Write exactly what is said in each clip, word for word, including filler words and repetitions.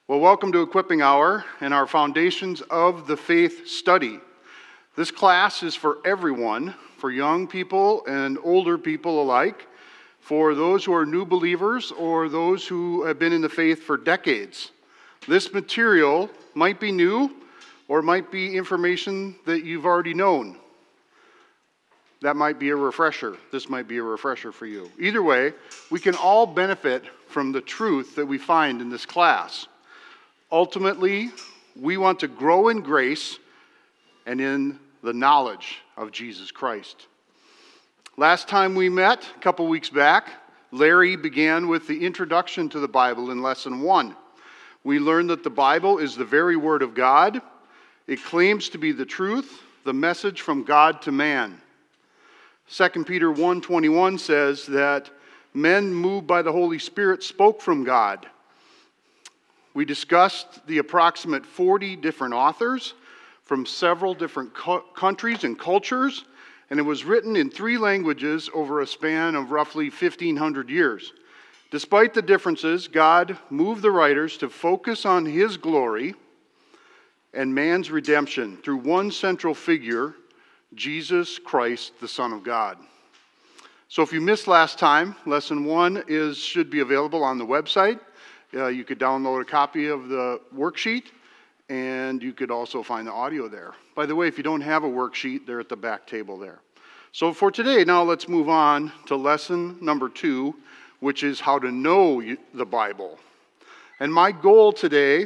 Well, welcome to Equipping Hour and our Foundations of the Faith study. This class is for everyone, for young people and older people alike, for those who are new believers or those who have been in the faith for decades. This material might be new or might be information that you've already known. That might be a refresher. This might be a refresher for you. Either way, we can all benefit from the truth that we find in this class. Ultimately, we want to grow in grace and in the knowledge of Jesus Christ. Last time we met, a couple weeks back, Larry began with the introduction to the Bible in lesson one. We learned that the Bible is the very Word of God. It claims to be the truth, the message from God to man. Second Peter one twenty-one says that men moved by the Holy Spirit spoke from God. We discussed the approximate forty different authors from several different co- countries and cultures, and it was written in three languages over a span of roughly fifteen hundred years. Despite the differences, God moved the writers to focus on His glory and man's redemption through one central figure, Jesus Christ, the Son of God. So if you missed last time, lesson one is should be available on the website. Uh, you could download a copy of the worksheet, and you could also find the audio there. By the way, if you don't have a worksheet, they're at the back table there. So for today, now let's move on to lesson number two, which is how to know the Bible. And my goal today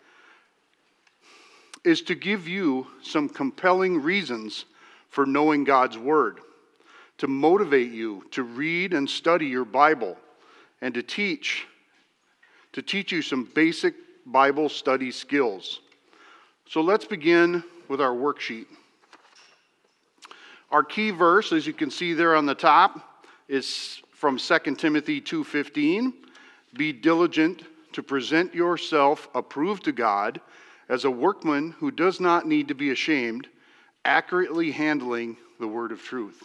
is to give you some compelling reasons for knowing God's Word, to motivate you to read and study your Bible, and to teach to teach you some basic Bible study skills. So let's begin with our worksheet. Our key verse, as you can see there on the top, is from Second Timothy two fifteen. Be diligent to present yourself approved to God as a workman who does not need to be ashamed, accurately handling the word of truth.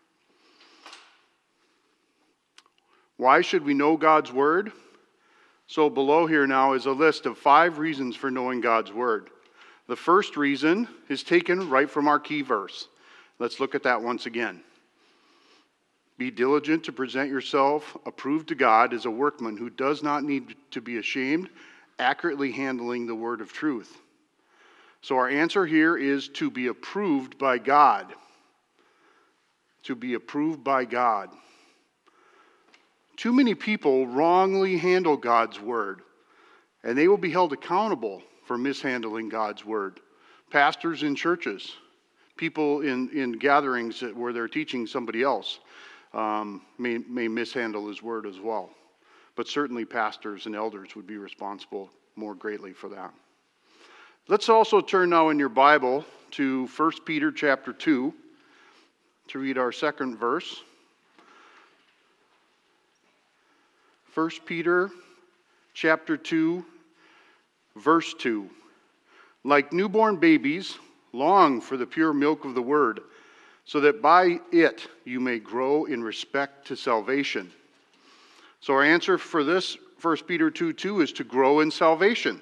Why should we know God's Word? So below here now is a list of five reasons for knowing God's Word. The first reason is taken right from our key verse. Let's look at that once again. Be diligent to present yourself approved to God as a workman who does not need to be ashamed, accurately handling the word of truth. So our answer here is to be approved by God. To be approved by God. Too many people wrongly handle God's Word, and they will be held accountable for mishandling God's Word. Pastors in churches, people in, in gatherings where they're teaching somebody else um, may, may mishandle His Word as well. But certainly pastors and elders would be responsible more greatly for that. Let's also turn now in your Bible to First Peter chapter two to read our second verse. First Peter chapter two, verse two. Like newborn babies, long for the pure milk of the word, so that by it you may grow in respect to salvation. So our answer for this, First Peter two two, is to grow in salvation.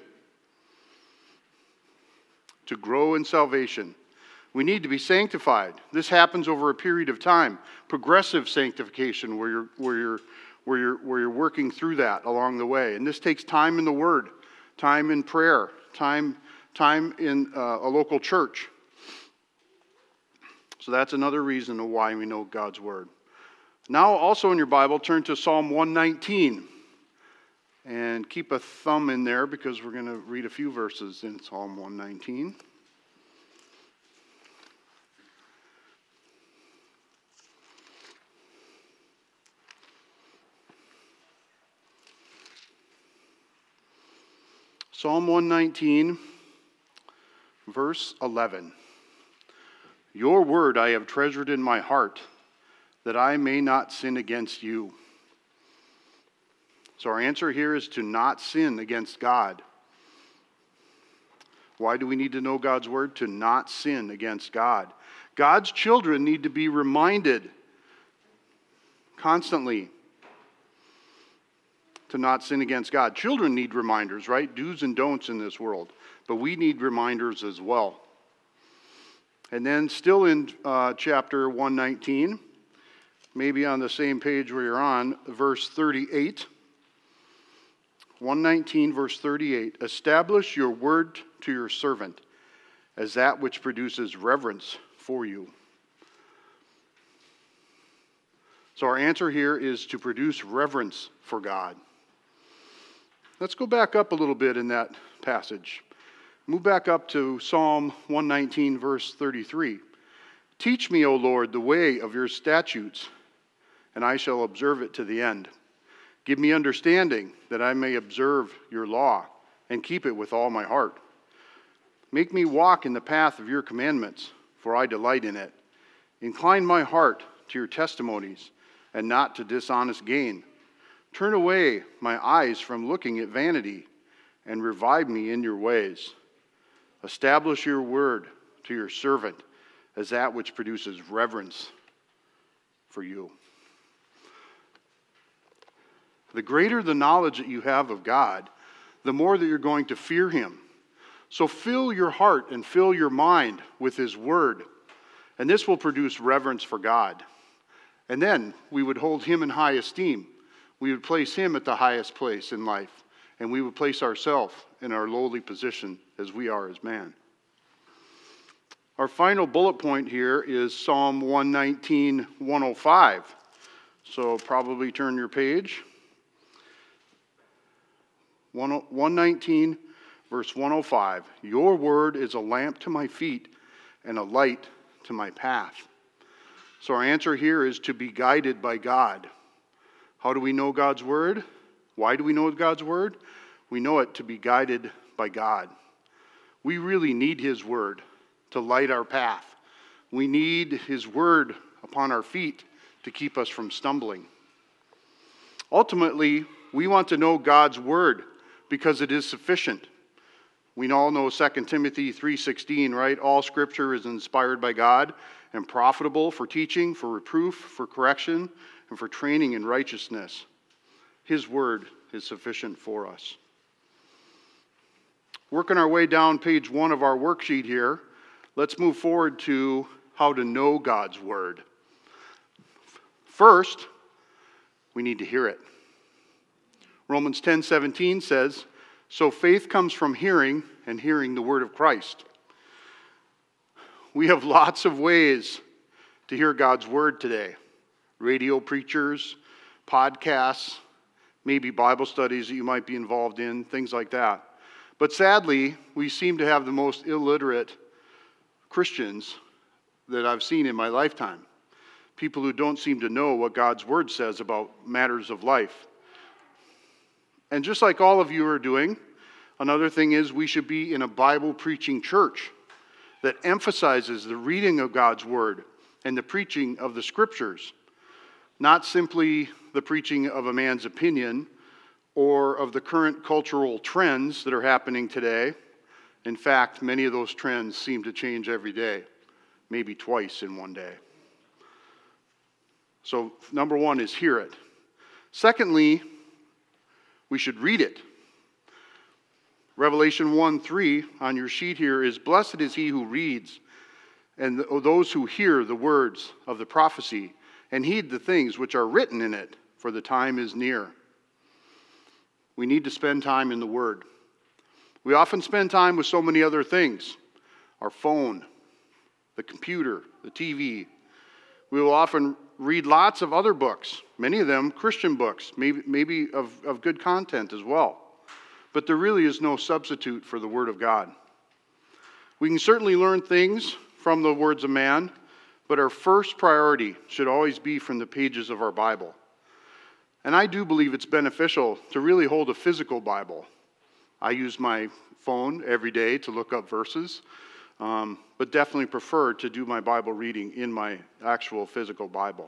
To grow in salvation. We need to be sanctified. This happens over a period of time. Progressive sanctification, where you're where you're where you're where you're working through that along the way. And this takes time in the Word, time in prayer, time time in uh, a local church. So that's another reason of why we know God's Word. Now also in your Bible, turn to Psalm one nineteen. And keep a thumb in there because we're going to read a few verses in Psalm one nineteen. Psalm one nineteen, verse eleven. Your word I have treasured in my heart, that I may not sin against you. So our answer here is to not sin against God. Why do we need to know God's word? To not sin against God. God's children need to be reminded constantly to not sin against God. Children need reminders, right? Do's and don'ts in this world. But we need reminders as well. And then still in uh, chapter one nineteen, maybe on the same page where you're on, verse thirty-eight. one nineteen, verse thirty-eight. Establish your word to your servant as that which produces reverence for you. So our answer here is to produce reverence for God. Let's go back up a little bit in that passage. Move back up to Psalm one nineteen, verse thirty-three. Teach me, O Lord, the way of your statutes, and I shall observe it to the end. Give me understanding that I may observe your law and keep it with all my heart. Make me walk in the path of your commandments, for I delight in it. Incline my heart to your testimonies and not to dishonest gain. Turn away my eyes from looking at vanity and revive me in your ways. Establish your word to your servant as that which produces reverence for you. The greater the knowledge that you have of God, the more that you're going to fear him. So fill your heart and fill your mind with his word, and this will produce reverence for God. And then we would hold him in high esteem. We would place him at the highest place in life, and we would place ourselves in our lowly position as we are as man. Our final bullet point here is Psalm one nineteen, one oh five. So probably turn your page. one nineteen, verse one oh five. Your word is a lamp to my feet and a light to my path. So our answer here is to be guided by God. How do we know God's word? Why do we know God's word? We know it to be guided by God. We really need his word to light our path. We need his word upon our feet to keep us from stumbling. Ultimately, we want to know God's word because it is sufficient. We all know Second Timothy three sixteen, right? All scripture is inspired by God and profitable for teaching, for reproof, for correction, and for training in righteousness. His word is sufficient for us. Working our way down page one of our worksheet here, let's move forward to how to know God's word. First, we need to hear it. Romans ten seventeen says, so faith comes from hearing, and hearing the word of Christ. We have lots of ways to hear God's word today. Radio preachers, podcasts, maybe Bible studies that you might be involved in, things like that. But sadly, we seem to have the most illiterate Christians that I've seen in my lifetime. People who don't seem to know what God's word says about matters of life. And just like all of you are doing, another thing is we should be in a Bible-preaching church that emphasizes the reading of God's word and the preaching of the scriptures, not simply the preaching of a man's opinion or of the current cultural trends that are happening today. In fact, many of those trends seem to change every day, maybe twice in one day. So number one is hear it. Secondly, we should read it. Revelation one three on your sheet here is, blessed is he who reads, and those who hear the words of the prophecy, and heed the things which are written in it, for the time is near. We need to spend time in the Word. We often spend time with so many other things. Our phone, the computer, the T V. We will often read lots of other books, many of them Christian books, maybe, maybe of, of good content as well. But there really is no substitute for the Word of God. We can certainly learn things from the words of man, but our first priority should always be from the pages of our Bible. And I do believe it's beneficial to really hold a physical Bible. I use my phone every day to look up verses, um, but definitely prefer to do my Bible reading in my actual physical Bible.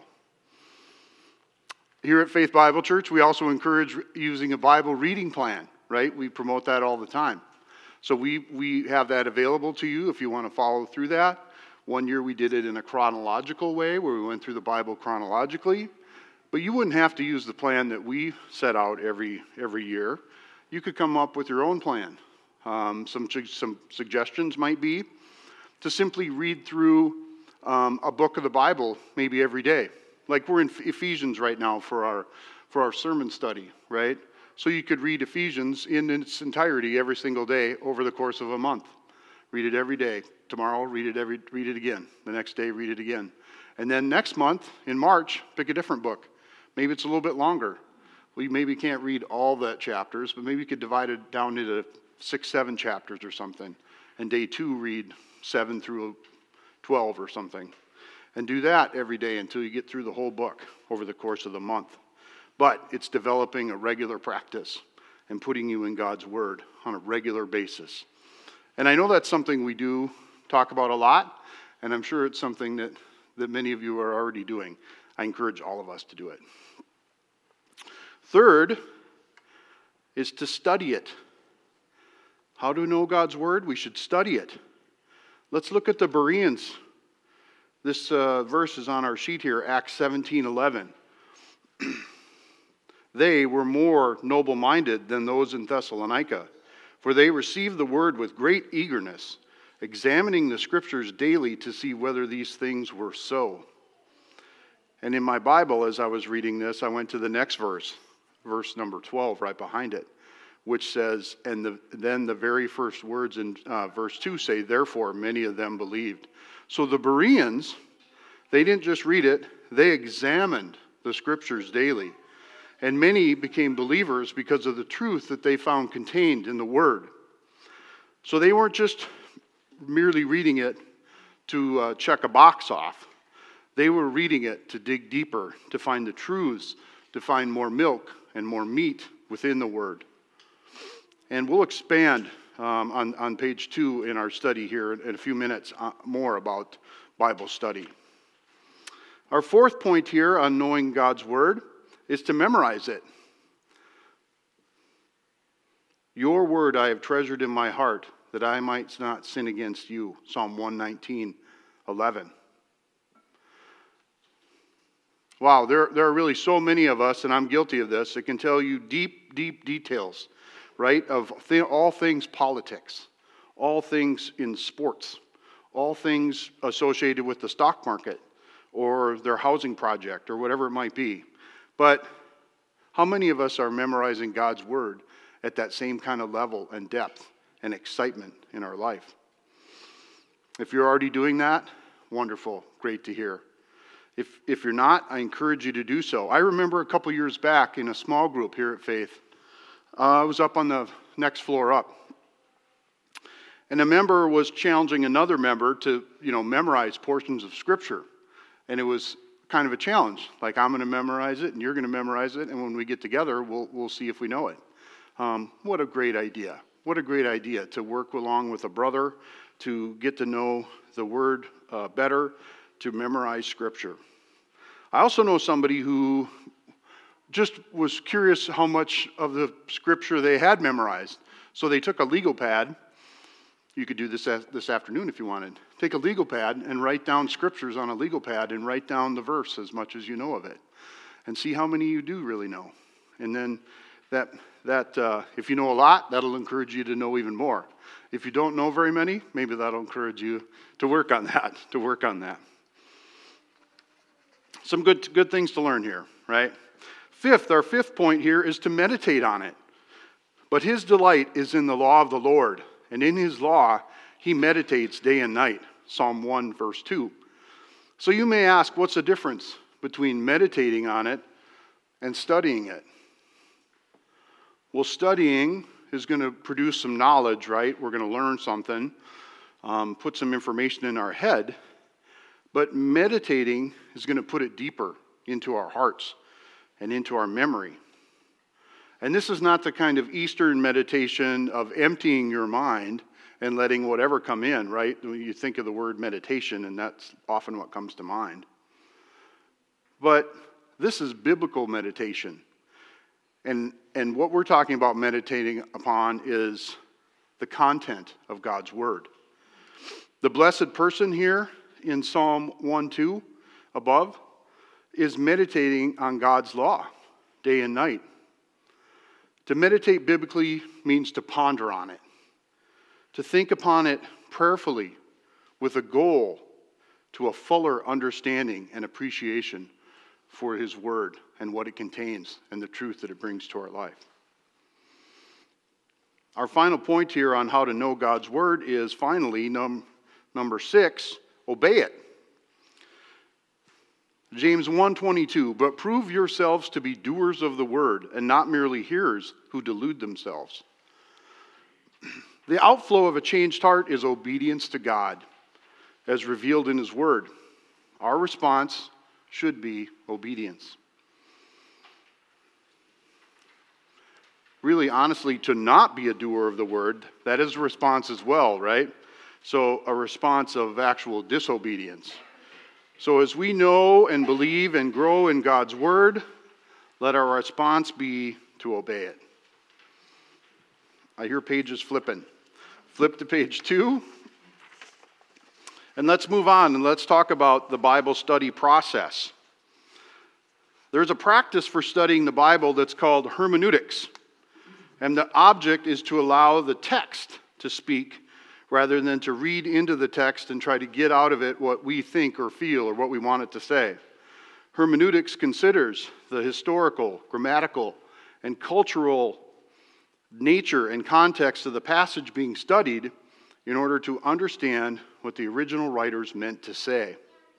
Here at Faith Bible Church, we also encourage using a Bible reading plan, right? We promote that all the time. So we, we have that available to you if you want to follow through that. One year we did it in a chronological way where we went through the Bible chronologically. But you wouldn't have to use the plan that we set out every every year. You could come up with your own plan. Um, some, some suggestions might be to simply read through um, a book of the Bible maybe every day. Like we're in Ephesians right now for our for our sermon study, right? So you could read Ephesians in its entirety every single day over the course of a month. Read it every day. Tomorrow, read it every read it again. The next day, read it again. And then next month, in March, pick a different book. Maybe it's a little bit longer. We maybe can't read all the chapters, but maybe you could divide it down into six, seven chapters or something. And day two, read seven through twelve or something. And do that every day until you get through the whole book over the course of the month. But it's developing a regular practice and putting you in God's Word on a regular basis. And I know that's something we do talk about a lot, and I'm sure it's something that, that many of you are already doing. I encourage all of us to do it. Third is to study it. How to know God's Word? We should study it. Let's look at the Bereans. This uh, verse is on our sheet here, Acts seventeen eleven. They were more noble-minded than those in Thessalonica, for they received the word with great eagerness, examining the Scriptures daily to see whether these things were so. And in my Bible, as I was reading this, I went to the next verse, verse number twelve, right behind it, which says, and the, then the very first words in uh, verse two say, therefore many of them believed. So the Bereans, they didn't just read it, they examined the Scriptures daily. And many became believers because of the truth that they found contained in the Word. So they weren't just merely reading it to uh, check a box off. They were reading it to dig deeper, to find the truths, to find more milk and more meat within the Word. And we'll expand um, on, on page two in our study here in a few minutes uh, more about Bible study. Our fourth point here on knowing God's Word is to memorize it. Your word I have treasured in my heart, that I might not sin against you. Psalm one nineteen, eleven. Wow, there, there are really so many of us, and I'm guilty of this, that can tell you deep, deep details, right, of th- all things politics, all things in sports, all things associated with the stock market or their housing project or whatever it might be. But how many of us are memorizing God's Word at that same kind of level and depth and excitement in our life? If you're already doing that, wonderful, great to hear. If if you're not, I encourage you to do so. I remember a couple years back in a small group here at Faith, uh, I was up on the next floor up, and a member was challenging another member to, you know, memorize portions of Scripture, and it was kind of a challenge. Like, I'm going to memorize it, and you're going to memorize it, and when we get together, we'll we'll see if we know it. Um, what a great idea! What a great idea to work along with a brother, to get to know the Word uh, better, to memorize Scripture. I also know somebody who just was curious how much of the Scripture they had memorized. So they took a legal pad. You could do this this afternoon if you wanted. Take a legal pad and write down Scriptures on a legal pad and write down the verse as much as you know of it. And see how many you do really know. And then that, that uh, if you know a lot, that'll encourage you to know even more. If you don't know very many, maybe that'll encourage you to work on that, to work on that. Some good, good things to learn here, right? Fifth, our fifth point here is to meditate on it. But his delight is in the law of the Lord, and in his law he meditates day and night. Psalm one, verse two. So you may ask, what's the difference between meditating on it and studying it? Well, studying is going to produce some knowledge, right? We're going to learn something, um, put some information in our head. But meditating is going to put it deeper into our hearts and into our memory. And this is not the kind of Eastern meditation of emptying your mind and letting whatever come in, right? When you think of the word meditation, and that's often what comes to mind. But this is biblical meditation. And, and what we're talking about meditating upon is the content of God's Word. The blessed person here in Psalm one two above is meditating on God's law day and night. To meditate biblically means to ponder on it, to think upon it prayerfully with a goal to a fuller understanding and appreciation for His Word and what it contains and the truth that it brings to our life. Our final point here on how to know God's Word is finally num- number six, obey it. James one twenty-two, but prove yourselves to be doers of the word and not merely hearers who delude themselves. The outflow of a changed heart is obedience to God as revealed in His Word. Our response should be obedience. Really, honestly, to not be a doer of the word, that is a response as well, right? So a response of actual disobedience. So as we know and believe and grow in God's Word, let our response be to obey it. I hear pages flipping. Flip to page two. And let's move on and let's talk about the Bible study process. There's a practice for studying the Bible that's called hermeneutics. And the object is to allow the text to speak rather than to read into the text and try to get out of it what we think or feel or what we want it to say. Hermeneutics considers the historical, grammatical, and cultural nature and context of the passage being studied in order to understand what the original writers meant to say.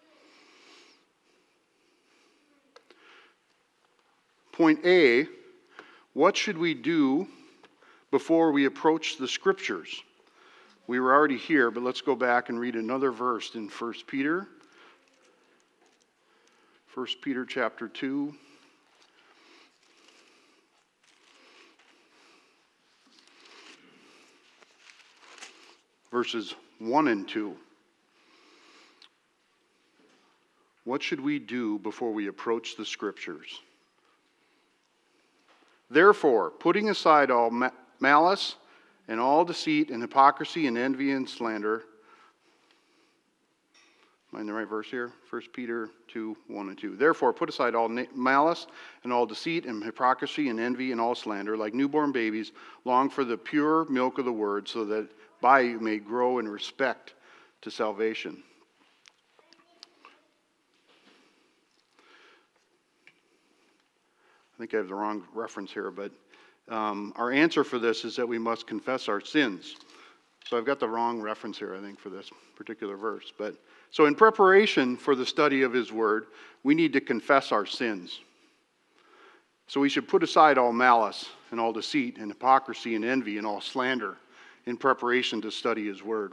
Point A, what should we do before we approach the Scriptures? We were already here, but let's go back and read another verse in First Peter. First Peter chapter two. Verses one and two. What should we do before we approach the Scriptures? Therefore, putting aside all ma- malice, and all deceit and hypocrisy and envy and slander. Am I in the right verse here? First Peter two, one and two. Therefore, put aside all na- malice and all deceit and hypocrisy and envy and all slander. Like newborn babies, long for the pure milk of the word, so that by you may grow in respect to salvation. I think I have the wrong reference here, but Um, our answer for this is that we must confess our sins. So I've got the wrong reference here, I think, for this particular verse. But so in preparation for the study of His Word, we need to confess our sins. So we should put aside all malice and all deceit and hypocrisy and envy and all slander in preparation to study His Word.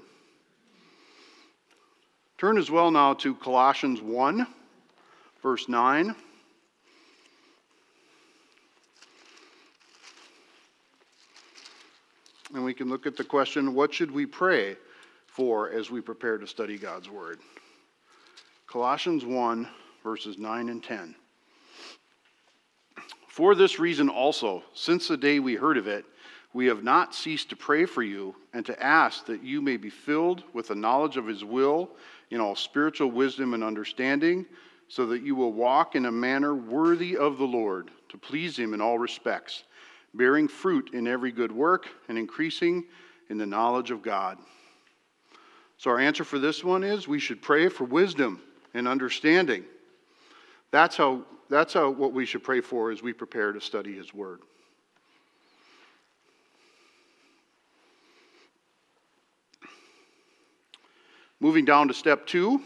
Turn as well now to Colossians one, verse nine. And we can look at the question, what should we pray for as we prepare to study God's Word? Colossians one, verses nine and ten. For this reason also, since the day we heard of it, we have not ceased to pray for you and to ask that you may be filled with the knowledge of His will in all spiritual wisdom and understanding, so that you will walk in a manner worthy of the Lord, to please Him in all respects, bearing fruit in every good work and increasing in the knowledge of God. So our answer for this one is we should pray for wisdom and understanding. That's how, that's how what we should pray for as we prepare to study His Word. Moving down to step two,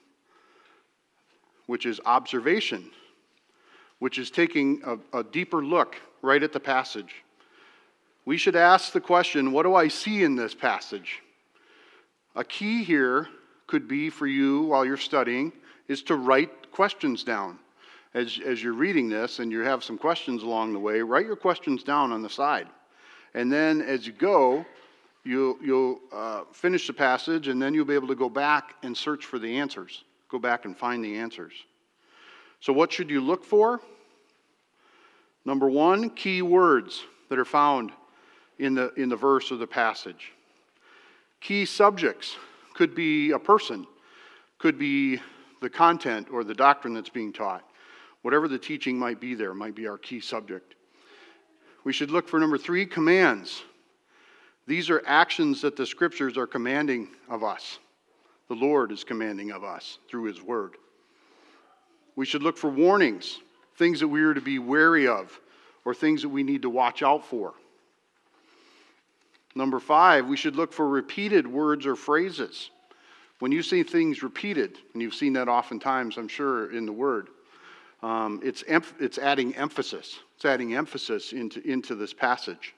which is observation, which is taking a, a deeper look right at the passage. We should ask the question, what do I see in this passage? A key here could be for you while you're studying is to write questions down. As, as you're reading this and you have some questions along the way, write your questions down on the side. And then as you go, you, you'll uh, finish the passage and then you'll be able to go back and search for the answers. Go back and find the answers. So what should you look for? Number one, key words that are found in the, in the verse or the passage. Key subjects could be a person, could be the content or the doctrine that's being taught, Whatever the teaching might be there might be our key subject. We should look for number three, commands. These are actions that the Scriptures are commanding of us. The Lord is commanding of us through His Word. We should look for warnings, things that we are to be wary of, or things that we need to watch out for. Number five, we should look for repeated words or phrases. When you see things repeated, and you've seen that oftentimes, I'm sure, in the Word, um, it's, emph- it's adding emphasis. It's adding emphasis into, into this passage.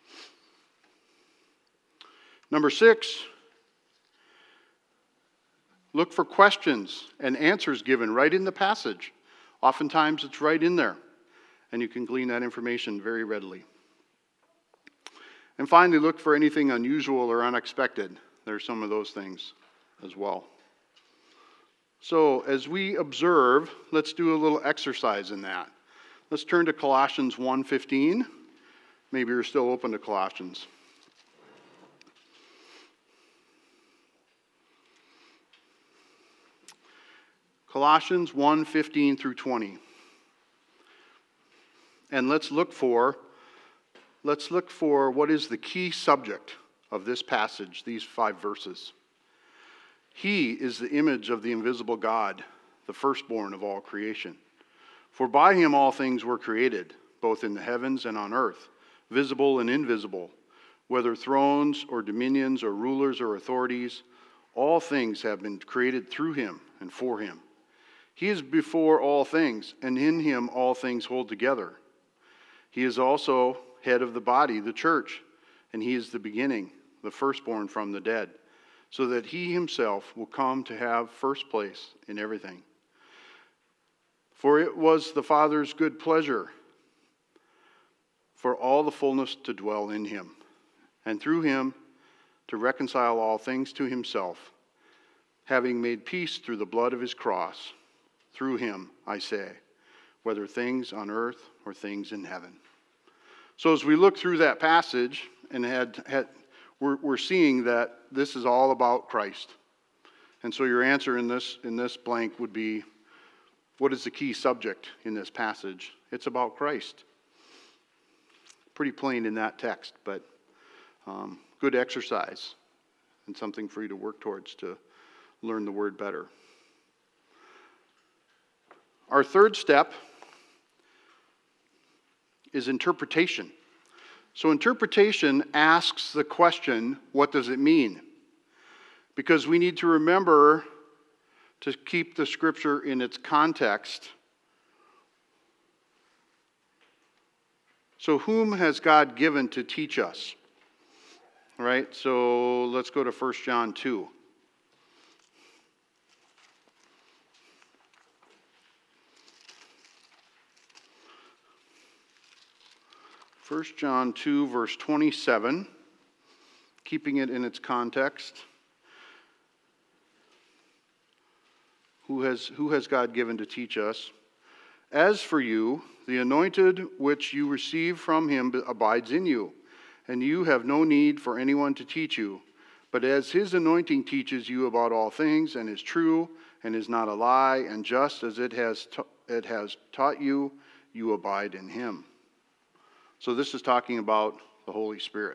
Number six, look for questions and answers given right in the passage. Oftentimes it's right in there, and you can glean that information very readily. And finally, look for anything unusual or unexpected. There are some of those things as well. So as we observe, let's do a little exercise in that. Let's turn to Colossians one fifteen. Maybe you're still open to Colossians. Colossians one fifteen through twenty. And let's look for let's look for what is the key subject of this passage, these five verses. He is the image of the invisible God, the firstborn of all creation. For by him all things were created, both in the heavens and on earth, visible and invisible, whether thrones or dominions or rulers or authorities, all things have been created through him and for him. He is before all things, and in him all things hold together. He is also head of the body, the church, and he is the beginning, the firstborn from the dead, so that he himself will come to have first place in everything. For it was the Father's good pleasure for all the fullness to dwell in him, and through him to reconcile all things to himself, having made peace through the blood of his cross. Through him, I say, whether things on earth or things in heaven. So as we look through that passage, and had, had we're, we're seeing that this is all about Christ. And so your answer in this in this blank would be, what is the key subject in this passage? It's about Christ. Pretty plain in that text, but um, good exercise and something for you to work towards to learn the word better. Our third step is interpretation. So interpretation asks the question, what does it mean? Because we need to remember to keep the scripture in its context. So whom has God given to teach us? All right, so let's go to First John two. First John two, verse twenty-seven, keeping it in its context. Who has, who has God given to teach us? As for you, the anointed which you receive from him abides in you, and you have no need for anyone to teach you. But as his anointing teaches you about all things, and is true, and is not a lie, and just as it has, ta- it has taught you, you abide in him. So this is talking about the Holy Spirit.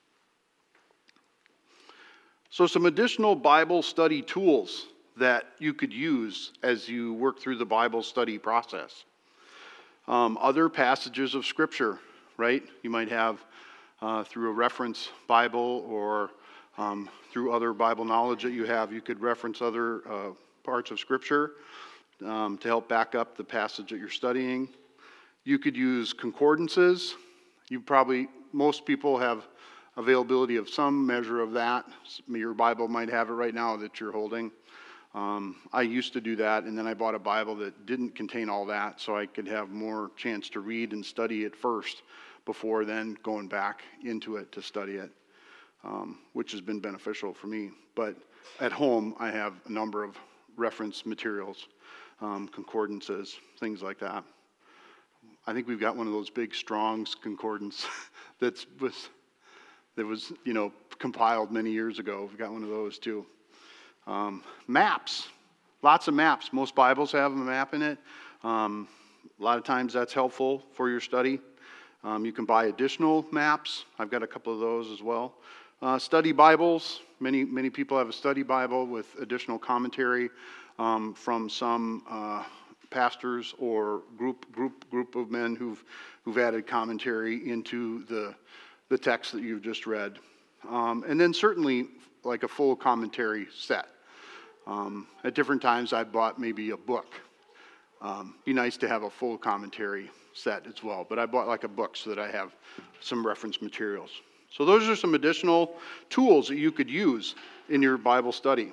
So some additional Bible study tools that you could use as you work through the Bible study process. Um, other passages of Scripture, right? You might have uh, through a reference Bible or um, through other Bible knowledge that you have, you could reference other uh, parts of Scripture um, to help back up the passage that you're studying. You could use concordances. You probably, most people have availability of some measure of that. Your Bible might have it right now that you're holding. Um, I used to do that, and then I bought a Bible that didn't contain all that, so I could have more chance to read and study it first before then going back into it to study it, um, which has been beneficial for me. But at home, I have a number of reference materials, um, concordances, things like that. I think we've got one of those big Strong's concordance that's was that was you know compiled many years ago. We've got one of those too. Um, maps, lots of maps. Most Bibles have a map in it. Um, a lot of times that's helpful for your study. Um, you can buy additional maps. I've got a couple of those as well. Uh, study Bibles. Many many people have a study Bible with additional commentary um, from some uh, pastors or group group group of men who've who've added commentary into the the text that you've just read, um, and then certainly like a full commentary set. Um, at different times, I bought maybe a book. Um, be nice to have a full commentary set as well, but I bought like a book so that I have some reference materials. So those are some additional tools that you could use in your Bible study.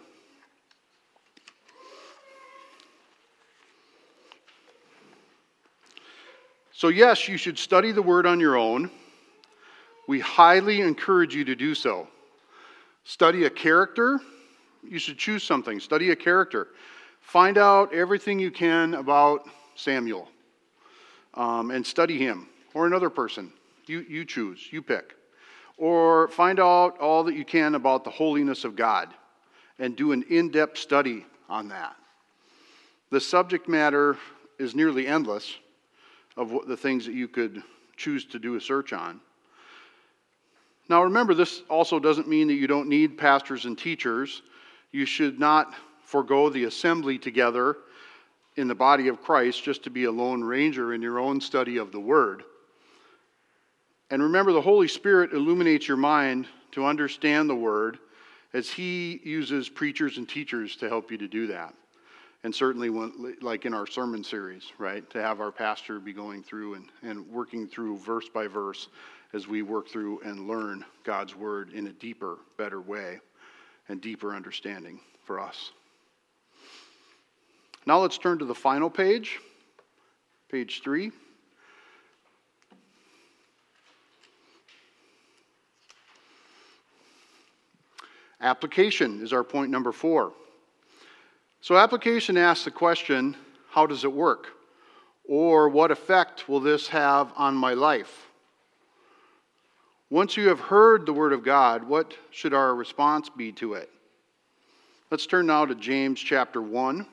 So yes, you should study the Word on your own. We highly encourage you to do so. Study a character. You should choose something. Study a character. Find out everything you can about Samuel um, and study him or another person. You, you choose. You pick. Or find out all that you can about the holiness of God and do an in-depth study on that. The subject matter is nearly endless of what the things that you could choose to do a search on. Now remember, this also doesn't mean that you don't need pastors and teachers. You should not forego the assembly together in the body of Christ just to be a lone ranger in your own study of the Word. And remember, the Holy Spirit illuminates your mind to understand the Word as He uses preachers and teachers to help you to do that. And certainly, when, like in our sermon series, right, to have our pastor be going through and, and working through verse by verse as we work through and learn God's Word in a deeper, better way and deeper understanding for us. Now let's turn to the final page, page three. Application is our point number four. So application asks the question, how does it work? Or what effect will this have on my life? Once you have heard the Word of God, what should our response be to it? Let's turn now to James chapter one.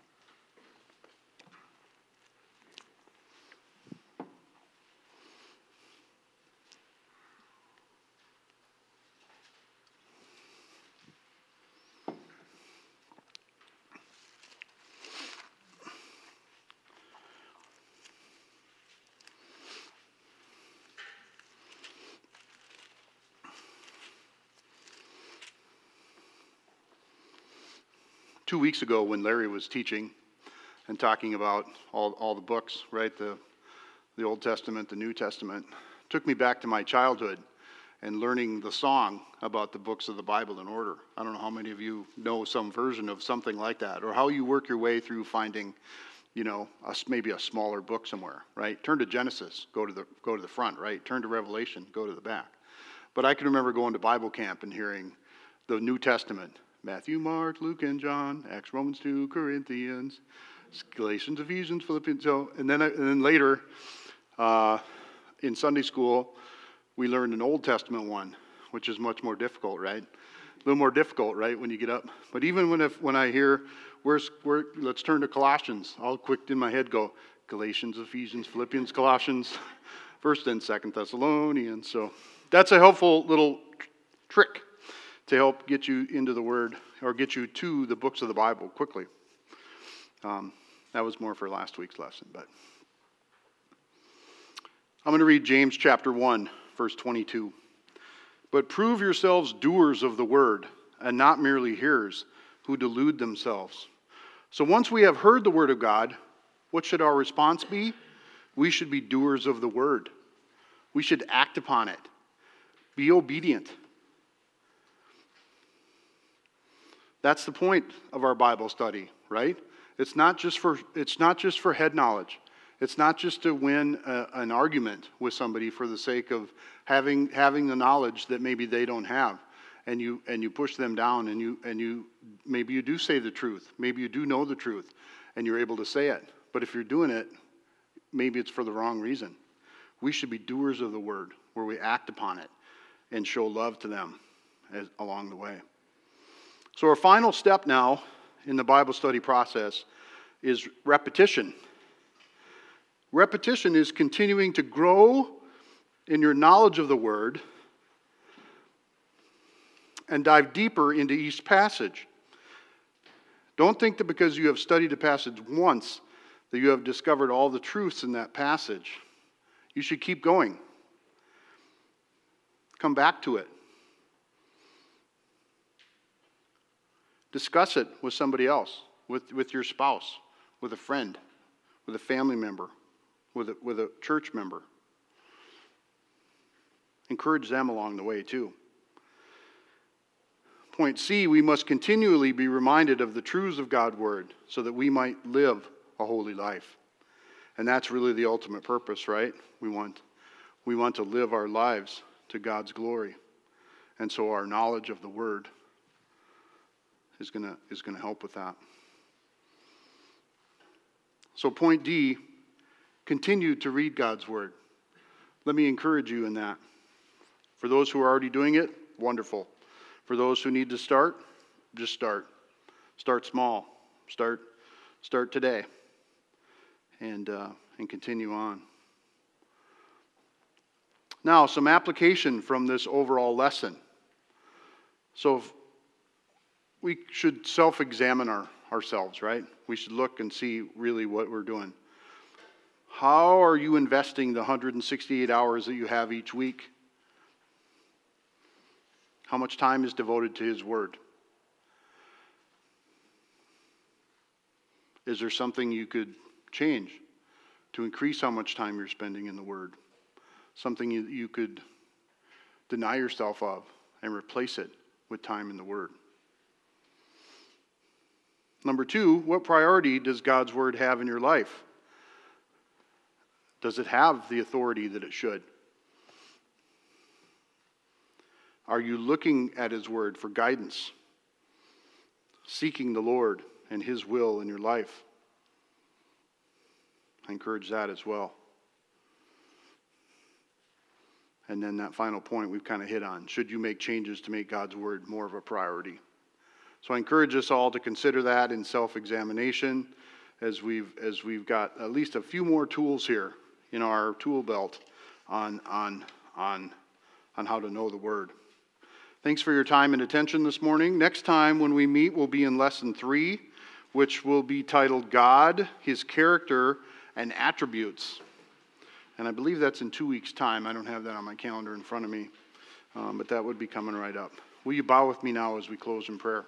Two weeks ago when Larry was teaching and talking about all, all the books, right, the, the Old Testament, the New Testament, took me back to my childhood and learning the song about the books of the Bible in order. I don't know how many of you know some version of something like that, or how you work your way through finding, you know, a, maybe a smaller book somewhere, right? Turn to Genesis, go to the go to the front, right? Turn to Revelation, go to the back. But I can remember going to Bible camp and hearing the New Testament, Matthew, Mark, Luke, and John, Acts, Romans, two, Corinthians, Galatians, Ephesians, Philippians. So, and then, and then later, uh, in Sunday school, we learned an Old Testament one, which is much more difficult, right? A little more difficult, right, when you get up. But even when if, when I hear, where's where? Let's turn to Colossians. I'll quick in my head go Galatians, Ephesians, Philippians, Colossians, First and Second Thessalonians. So that's a helpful little trick to help get you into the Word, or get you to the books of the Bible quickly. Um, that was more for last week's lesson, but I'm going to read James chapter one, verse twenty-two. But prove yourselves doers of the Word, and not merely hearers, who delude themselves. So once we have heard the Word of God, what should our response be? We should be doers of the Word. We should act upon it. Be obedient. That's the point of our Bible study, right? It's not just for it's not just for head knowledge. It's not just to win a, an argument with somebody for the sake of having having the knowledge that maybe they don't have, and you and you push them down, and you and you maybe you do say the truth, maybe you do know the truth, and you're able to say it. But if you're doing it, maybe it's for the wrong reason. We should be doers of the Word, where we act upon it and show love to them as, along the way. So our final step now in the Bible study process is repetition. Repetition is continuing to grow in your knowledge of the Word and dive deeper into each passage. Don't think that because you have studied a passage once that you have discovered all the truths in that passage. You should keep going. Come back to it. Discuss it with somebody else, with, with your spouse, with a friend, with a family member, with a, with a church member. Encourage them along the way too. Point C, we must continually be reminded of the truths of God's Word so that we might live a holy life. And that's really the ultimate purpose, right? We want, we want to live our lives to God's glory. And so our knowledge of the Word is going to is going to help with that. So point D, continue to read God's Word. Let me encourage you in that. For those who are already doing it, wonderful. For those who need to start, just start. Start small. Start start today. And uh, and continue on. Now, some application from this overall lesson. So if we should self-examine our, ourselves, right? We should look and see really what we're doing. How are you investing the one hundred sixty-eight hours that you have each week? How much time is devoted to His Word? Is there something you could change to increase how much time you're spending in the Word? Something you, you could deny yourself of and replace it with time in the Word. Number two, what priority does God's Word have in your life? Does it have the authority that it should? Are you looking at His Word for guidance? Seeking the Lord and His will in your life? I encourage that as well. And then that final point we've kind of hit on. Should you make changes to make God's Word more of a priority? So I encourage us all to consider that in self-examination as we've as we've got at least a few more tools here in our tool belt on on on on how to know the Word. Thanks for your time and attention this morning. Next time when we meet, we'll be in lesson three, which will be titled God, His Character, and Attributes. And I believe that's in two weeks' time. I don't have that on my calendar in front of me, um, but that would be coming right up. Will you bow with me now as we close in prayer?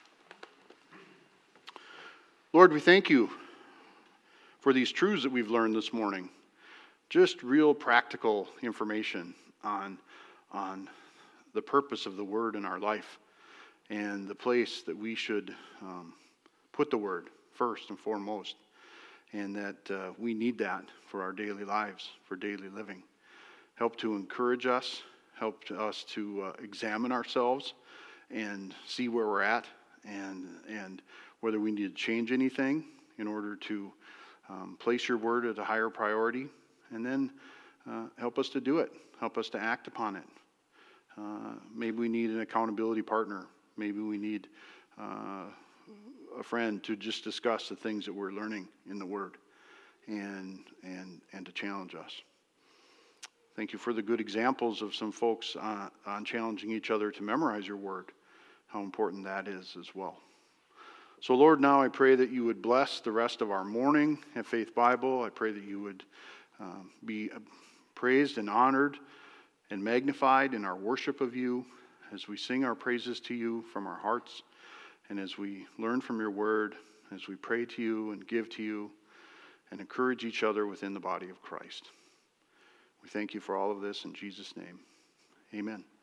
Lord, we thank you for these truths that we've learned this morning. Just real practical information on, on the purpose of the Word in our life and the place that we should um, put the Word first and foremost, and that uh, we need that for our daily lives, for daily living. Help to encourage us, help to us to uh, examine ourselves and see where we're at and and whether we need to change anything in order to um, place your Word at a higher priority, and then uh, help us to do it, help us to act upon it. Uh, maybe we need an accountability partner. Maybe we need uh, a friend to just discuss the things that we're learning in the Word and and and to challenge us. Thank you for the good examples of some folks uh, on challenging each other to memorize your Word, how important that is as well. So Lord, now I pray that you would bless the rest of our morning at Faith Bible. I pray that you would um, be praised and honored and magnified in our worship of you as we sing our praises to you from our hearts, and as we learn from your Word, as we pray to you and give to you and encourage each other within the body of Christ. We thank you for all of this in Jesus' name. Amen.